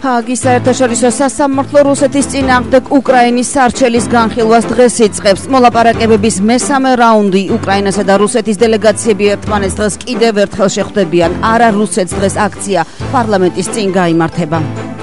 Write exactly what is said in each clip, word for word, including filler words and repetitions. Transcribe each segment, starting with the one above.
ჰააგის საერთაშორისო სასამართლო რუსეთის წინააღმდეგ უკრაინის სარჩელის განხილვას დღეს იწყებს. მოლაპარაკებების მესამე რაუნდი უკრაინასა და რუსეთის დელეგაციები ერთმანეთს დღეს კიდევ ერთხელ შეხვდებიან. არა რუსეთს დღეს აქცია პარლამენტის წინ გაიმართება.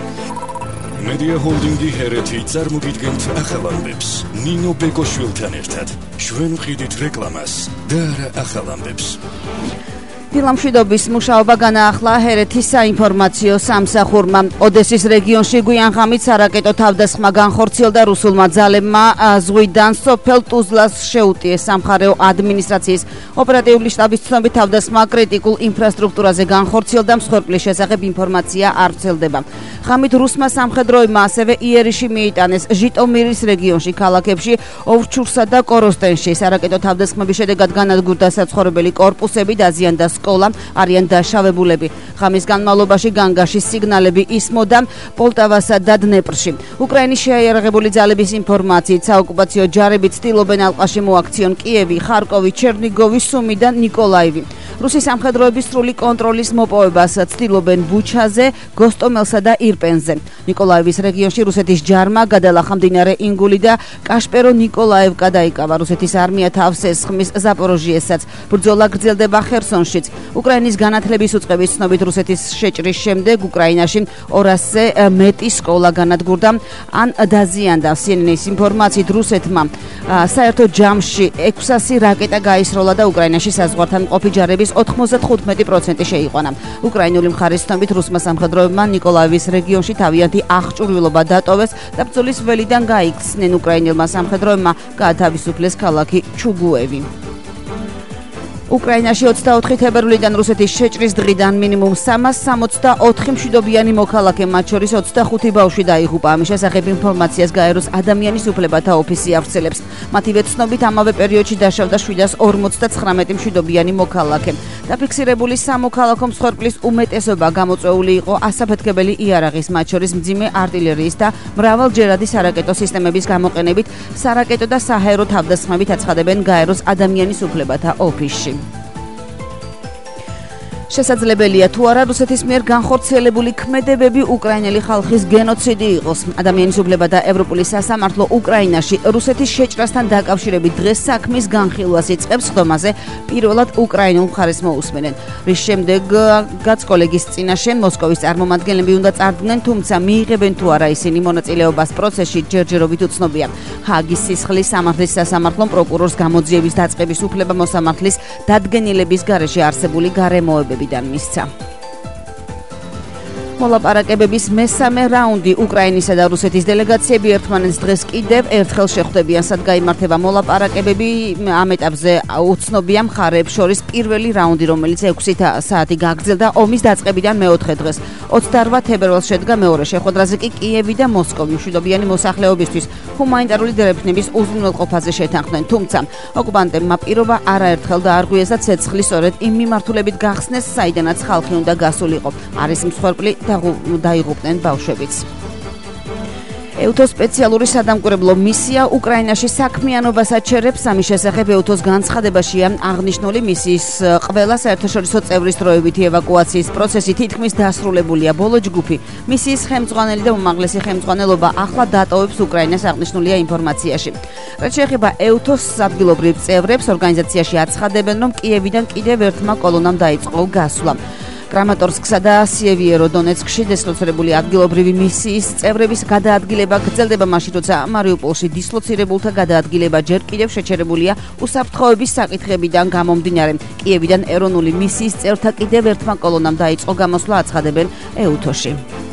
მედია ჰოლდინგი ჰერეთი წარმოგიდგენთ ახალ ამბებს. ნინო ბეკოშვილთან ერთად ჩვენ ვყიდით რეკლამას და არა ახალ ამბებს. დილამშვიდობის მუშაობა განაახლა ჰერეთის საინფორმაციო სამსახურმა. ოდესის რეგიონში გვიან ღამით სარაკეტო თავდასხმა განხორციელდა რუსულმა ძალებმა ზღვიდან სოფელ ტუზლას შეუტიეს. სამხარეო ადმინისტრაციის ოპერატიული შტაბის ცნობით თავდასხმა კრიტიკულ ინფრასტრუქტურაზე განხორციელდა, მსხვერპლის შესახებ ინფორმაცია არ ვრცელდება. ღამით რუსმა სამხედროებმა ასევე იერიში მიიტანეს ჟიტომირის რეგიონში, ქალაქებში ოვჩურსა და კოროსტენში. სარაკეტო თავდასხმების შედეგად განადგურდა საცხოვრებელი კორპუსები, დაზიანდა სკოლა, არიან დაშავებულები. ღამის განმავლობაში განგაში სიგნალები ისმოდა პოლტავასა და დნეპრში. უკრაინის შეიარაღებული ძალების ინფორმაციით საოკუპაციო ჯარები ცდილობენ ალყაში მოაქციონ კიევი, ხარკოვი, ჩერნიგოვი, სუმი და ნიკოლაევი. რუსის სამხედროების სრული კონტროლის მოპოვებას ცდილობენ ბუჩაზე, გოსტომელსა და ირპენზე. ნიკოლაევის რეგიონში რუსეთის ჯარმა გადალახა მდინარე ინგული და კაშპერო ნიკოლაევკა დაიკავა. რუსეთის არმია თავს ესხმის ზაპოროჟიესაც. ბრძოლა გრძელდება ხერსონშიც. უკრაინის განათლების უწყების ცნობით რუსეთის შეჭრის შემდეგ უკრაინაში ორასზე მეტი სკოლა განადგურდა ან დაზიანდა. სი ენ ენ-ის ინფორმაციით რუსეთმა საერთო ჯამში ექვსასი რაკეტა გაისროლა და უკრაინაში საზღვართან მყოფი ჯარების ოთხმოცდათხუთმეტი პროცენტი შეიყვანა. უკრაინული მხარის ცნობით რუსმა სამხედროებმა ნიკოლაევის რეგიონში თავიანთი აღჭურვილობა დატოვეს და ბრძოლის ველიდან გაიქცნენ. უკრაინელმა სამხედროებმა გაათავისუფლეს ქალაქი ჩუგუევი. უკრაინაში ოცდაოთხი თებერვლიდან რუსეთის შეჭრის დღიდან მინიმუმ სამას სამოცდაოთხი მშვიდობიანი მოქალაქე, მათ შორის ოცდახუთი ბავშვი დაიღუპა. ამის შესახებ ინფორმაციას გაეროს ადამიანის უფლებათა ოფისი ავრცელებს. მათივე ცნობით ამავე პერიოდში დაშავდა შვიდას ორმოცდაცხრამეტი მშვიდობიანი მოქალაქე. დაფიქსირებული სამოქალაქო მსხვერპლის უმეტესობა გამოწვეული იყო ასაფეთქებელი იარაღის, მათ შორის მძიმე არტილერიის და მრავალჯერადი სარაკეტო სისტემების გამოყენებით. სარაკეტო და საჰაერო თავდასხმებით აცხადებენ გაეროს ადამიანის უფლებათა ოფისში. შესაძლებელია თუ არა რუსეთის მიერ განხორციელებული ქმედებები უკრაინელი ხალხის გენოციდი იყოს. ადამიანის უფლებათა ევროპული სასამართლო უკრაინაში რუსეთის შეჭრასთან დაკავშირებით დღეს საქმის განხილვას იწყებს. ხდომაზე პირველად უკრაინულ მხარეს მოусმენენ. რის შემდეგ გაცკოლეგის წინაშე მოსკოვის წარმომადგენლები უნდა წარდგნენ, თუმცა მიიღებენ თუ არა ისინი მონაწილეობას პროცესში ჯერჯერობით უცნობია. ჰააგის სისხლის სამართლის სასამართლომ პროკურორს გამოძიების დაწყების უფლება მოსამართლის დადგენილების გარეშე არსებული გარემოებები მისცა. მოლაპარაკებების მესამე რაუნდი უკრაინისა და რუსეთის დელეგაციები ერთმანეთს დღეს კიდევ ერთხელ შეხვდებიან. სად გაიმართება მოლაპარაკებები, ამ ეტაპზე უცნობია მხარეებს შორის პირველი რაუნდი, რომელიც ექვსი საათი გაგრძელდა ომის დაწყებიდან მეოთხე დღეს. ოცდაორ თებერვალს შედგა მეორე შეხვედრაზე კი კიევი და მოსკოვი მშვიდობიანი მოსახლეობისთვის ჰუმანიტარული დერეფნების უზრუნველყოფაზე შეთანხმდნენ. თუმცა ოკუპანტებმა პირობა არაერთხელ დაარღვიეს და ცეცხლი სწორედ იმ მიმართულებით გახსნეს, საიდანაც ხალხი უნდა გასულიყო. არის მსხვერპლი დაიღუპნენ ბავშვებიც. ევთო სპეციალური სადამკვირვებლო მისია უკრაინაში საქმიანობას აჩერებს. ამის შესახებ ევთოს განცხადებაშია აღნიშნული. მისიის ყველა საერთაშორისო წევრის დროებითი ევაკუაციის პროცესი თითქმის დასრულებულია. ბოლო ჯგუფი მისიის ხელმძღვანელი და უმაღლესი ხელმძღვანელობა ახლა დატოვებს უკრაინას, აღნიშნულია ინფორმაციაში. რაც შეეხება ევთოს ადგილობრივ წევრებს, ორგანიზაციაში აცხადებენ, რომ კიევიდან კიდევ ერთმა კოლონამ დაიწყო გასვლა. კრამატორსკსა და სიევიერო-დონეცკში დისლოცირებული ადგილობრივი მისიის წევრების გადაადგილება გრძელდება მაშინ, როცა მარიუპოლში დისლოცირებულთა გადაადგილება ჯერ კიდევ შეჩერებულია უსაფრთხოების საკითხებიდან გამომდინარე. კიევიდან ეროვნული მისიის წევრთა კიდევ ერთმა კოლონამ დაიწყო გამოსვლა, აცხადებენ ევთოში.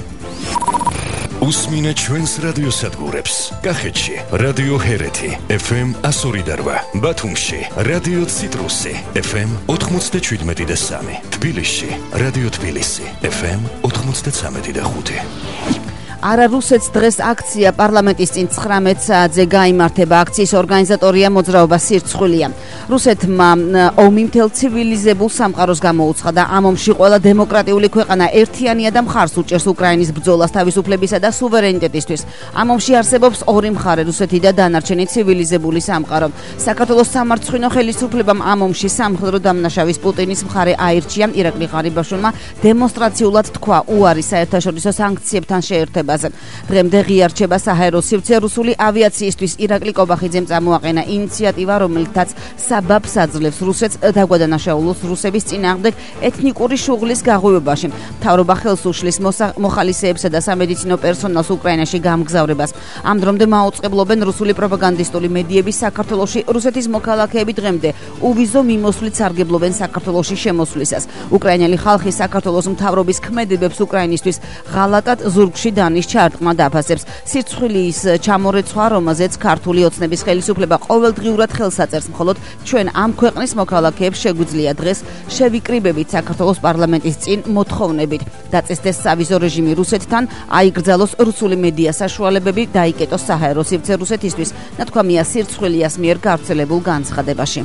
უსმინე ჩვენს რადიოსადგურებს. კახეთში რადიო ჰერეთი ეფ ემ εκατო ორი და რვა, ბათუმში რადიო ციტრუსი ეფ ემ ოთხმოცდაჩვიდმეტი და სამი, თბილისში რადიო თბილისი ეფ ემ ოთხმოცდაცამეტი და ხუთი. არა რუსეთს დღეს აქცია პარლამენტის წინ ცხრამეტ საათზე გაიმართება. აქციის ორგანიზატორია მოძრაობა სირცხვილია. რუსეთმა ომი მთელ ცივილიზებულ სამყაროს გამოუცხადა და ამ ომში ყველა დემოკრატიული ქვეყანა ერთიანია და მხარს უჭერს უკრაინის ბრძოლას თავისუფლებისა და სუვერენიტეტისთვის. ამ ომში არსებობს ორი მხარე, რუსეთი და დანარჩენი ცივილიზებული სამყარო. საქართველოს სამარცხვინო ხელისუფლებამ ამ ომში სამხედრო დამნაშავის პუტინის მხარე აირჩია. ირაკლი ღარიბაშვილმა დემონსტრაციულად თქვა უარი საერთაშორისო სანქციებთან შეერთებაზე. დღემდე ღიარჩება საჰაერო სივრცე რუსული ავიაციისთვის. ირაკლი კობახიძემ წამოაყენა ინიციატივა, რომელთაც საბაბს აძლევს რუსეთს დაგვადანაშაულოს რუსების წინააღმდეგ ეთნიკური შუღლის გაღვივებაში. მთავრობა ხელს უშლის მოხალისეებსა და სამედიცინო პერსონალს უკრაინაში გამგზავრებას. ამ დრომდე მაუწყებლობენ რუსული პროპაგანდისტული მედიები საქართველოში. რუსეთის მოქალაქეები დღემდე უვიზო მიმოსვლით სარგებლობენ საქართველოში შემოსვლისას. უკრაინელი ხალხი საქართველოს მთავრობის ქმედებებს უკრაინისთვის ღალატად ზურგში დანის ჩარტყმა დაფასებს. სირცხვილის ჩამორეცვა, რომელზეც ქართული ოცნების ხელისუფლება ყოველდღიურად ხელს აწერს, მხოლოდ ჩვენ ამ ქვეყნის მოქალაქეებს შეგვიძლია დღეს შევიკრიბებით საქართველოს პარლამენტის წინ მოთხოვნებით. დაწესდეს სავიზო რეჟიმი რუსეთთან, აიგრძალოს რუსული მედია საშუალებები, დაიკეტოს საჰაერო სივრცე რუსეთისთვის, ნათქვამია სირცხვილიას მიერ გავრცელებულ განცხადებაში.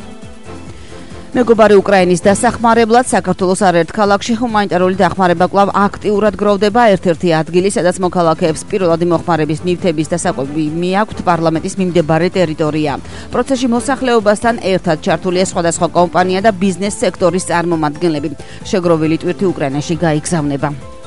მეგობარი უკრაინის დასახმარებლად საქართველოს არაერთ ქალაქში ჰუმანიტარული დახმარება კვლავ აქტიურად გროვდება. ერთ-ერთი ადგილი, სადაც მოქალაქეებს პირველადი მოხმარების ნივთების დასაკვები მიაქვთ, პარლამენტის მიმდებარე ტერიტორია. პროცესში მოსახლეობასთან ერთად ჩართულია სხვადასხვა კომპანია და ბიზნეს სექტორის წარმომადგენლები. შეგროვილი ტვირთი უკრაინაში გაიგზავნება.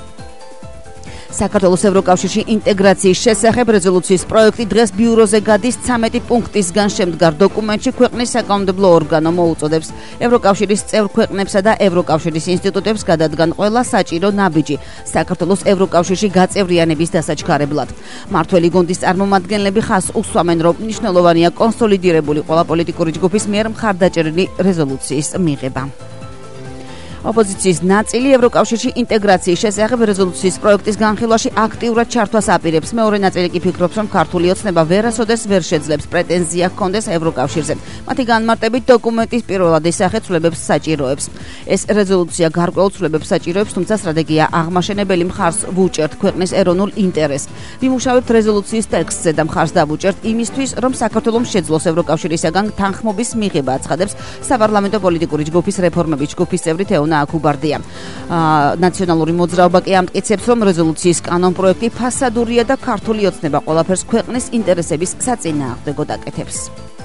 საქართველოს ევროკავშირში ინტეგრაციის შესახებ რეზოლუციის პროექტი დღეს ბიუროზე გადის. ცამეტი პუნქტისგან შემდგარ დოკუმენტში ქვეყნის საკანონმდებლო ორგანო მოუწოდებს ევროკავშირის წევრ ქვეყნებსა და ევროკავშირის ინსტიტუტებს გადადგან ყველა საჭირო ნაბიჯი საქართველოს ევროკავშირში გაწევრიანების დასაჩქარებლად. მართველი გუნდის წარმომადგენლები ხაზს უსვამენ, რომ მნიშვნელოვანია კონსოლიდირებული ყველა პოლიტიკური ჯგუფის მიერ მხარდაჭერილი რეზოლუციის მიღება. ოპოზიციის ნაწილი ევროკავშირში ინტეგრაციის შესახებ რეზოლუციის პროექტის განხილვაში აქტიურად ჩართვას აპირებს. მეორე ნაწილი კი ფიქრობს, რომ ქართული ოცნება ვერასოდეს ვერ შეძლებს პრეტენზია ჰქონდეს ევროკავშირზე. მათი განმარტებით დოკუმენტის პირველადი სახე ცვლილებებს საჭიროებს. ეს რეზოლუცია გარკვეულ ცვლილებებს საჭიროებს, თუმცა სტრატეგია აღმაშენებელი მხარს ვუჭერთ ქვეყნის ეროვნულ ინტერესს. ვიმუშავებთ რეზოლუციის ტექსტზე და მხარს დავუჭერთ იმისთვის, რომ საქართველოს შეძლოს ევროკავშირისაგან თანხმობის მიღება, აცხადებს საპარლამენტო პოლიტიკური ჯგუფის რეფორმების ჯგუფის წევრი თეონა აკუბარდია. ნაციონალური მოძრაობა კი ამტკიცებს, რომ რეზოლუციის კანონპროექტი ფასადურია და ქართული ოცნება ყველაფერს ქვეყნის ინტერესების საწინააღმდეგოდ აკეთებს.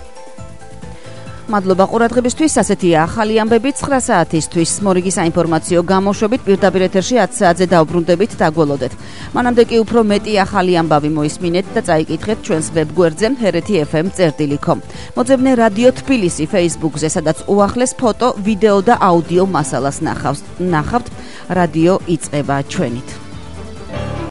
მადლობა ყურადღებისთვის. ასეთია ახალი ამბები ცხრა საათისთვის. მორიგი საინფორმაციო გამოშვებით პირდაპირ ეთერში ათი საათზე დავბრუნდებით, დაგველოდეთ. მანამდე კი უფრო მეტი ახალი ამბავი მოისმინეთ და წაიკითხეთ ჩვენს ვებგვერდზე ჰერეთი ეფ ემ წერტილი კომ. მოძებნე რადიო თბილისი Facebook-ზე, სადაც უახლეს ფოტო, ვიდეო და აუდიო მასალას ნახავთ. რადიო იწყება ჩვენით.